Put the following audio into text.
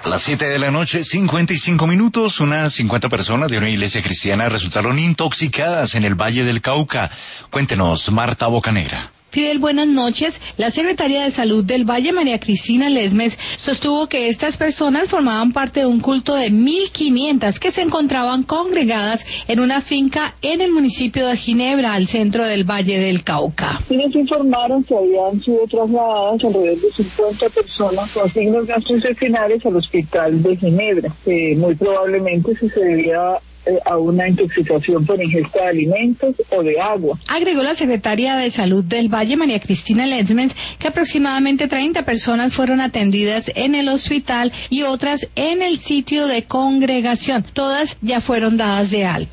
A las 7 de la noche, 55 minutos, unas 50 personas de una iglesia cristiana resultaron intoxicadas en el Valle del Cauca. Cuéntenos, Marta Bocanegra. Fidel, buenas noches. La secretaria de Salud del Valle, María Cristina Lesmes, sostuvo que estas personas formaban parte de un culto de 1.500 que se encontraban congregadas en una finca en el municipio de Ginebra, al centro del Valle del Cauca. Y nos informaron que habían sido trasladadas alrededor de 50 personas con signos gastrointestinales al hospital de Ginebra. Muy probablemente se debía a una intoxicación por ingesta de alimentos o de agua. Agregó la secretaria de Salud del Valle, María Cristina Lesmes, que aproximadamente 30 personas fueron atendidas en el hospital y otras en el sitio de congregación. Todas ya fueron dadas de alta.